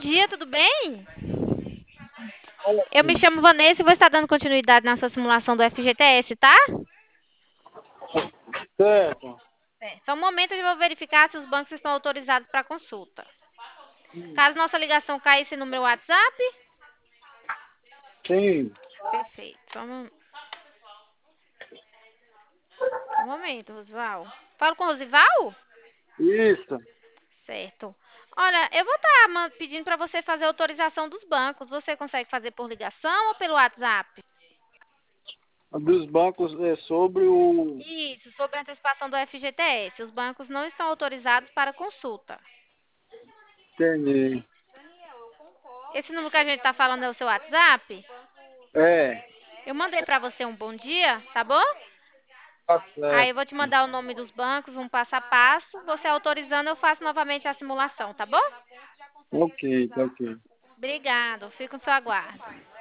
dia, tudo bem? Olha Eu me aqui. chamo Vanessa e vou estar dando continuidade na sua simulação do FGTS, tá? Certo. Só um momento eu vou verificar se os bancos estão autorizados para consulta. Caso nossa ligação caísse no meu WhatsApp, Sim. perfeito. Só um momento, Rosival. Falo com o Rosival? Isso. Certo. Olha, eu vou estar pedindo para você fazer a autorização dos bancos. Você consegue fazer por ligação ou pelo WhatsApp? Dos bancos é sobre o. Isso, sobre a antecipação do FGTS. Os bancos não estão autorizados para consulta. Entendi. Esse número que a gente está falando é o seu WhatsApp? É. Eu mandei para você um bom dia, tá bom? Tá Aí eu certo. vou te mandar o nome dos bancos, um passo a passo. Você autorizando, eu faço novamente a simulação, tá bom? Ok, tá ok. Obrigado, fico no seu aguardo.